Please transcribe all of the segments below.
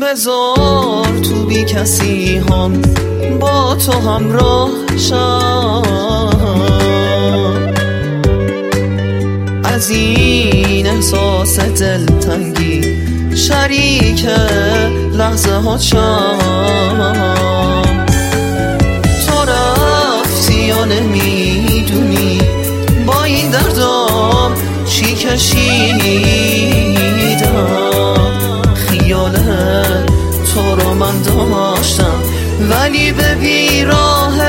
بذار تو بی کسی هم با تو همراه شم، از این احساس دلتنگی شریک لحظه ها شم. تو رفتی یا نمیدونی با این دردم چی کشیدم، خیال تو رو من داشتم ولی به بیراه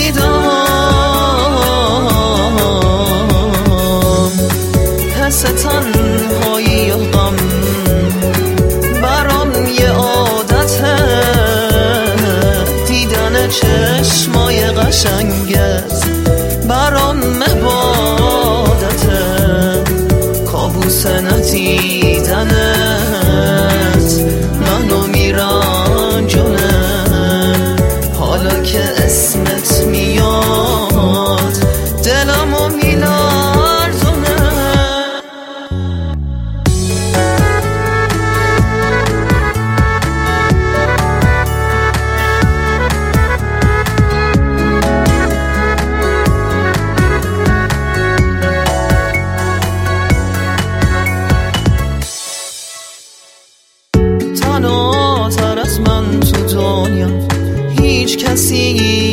رسیدم. حس تنهایی و غم برام یه عادته، دیدن چشمای قشنگت برام عبادته، کابوس ندیدنت منو میرنجونه، حالا که اسمت میاد دلمو میلرزونه. تنهاتر از من تو دنیا هیچ کسی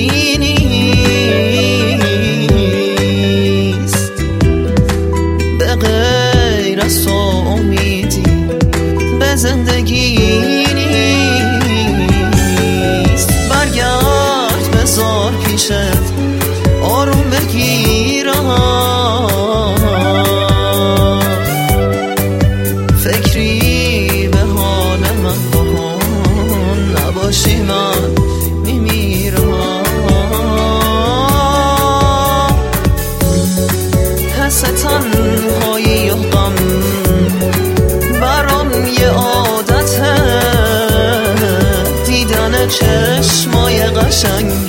نیست، به غیر از تو امیدی به زندگی نیست. برگرد بذار پیشت آروم بگیرم، فکری به حال من بکن، نباشی من میمیرم. حس تنهایی و غم برام یه عادته، دیدن چشمای قشنگ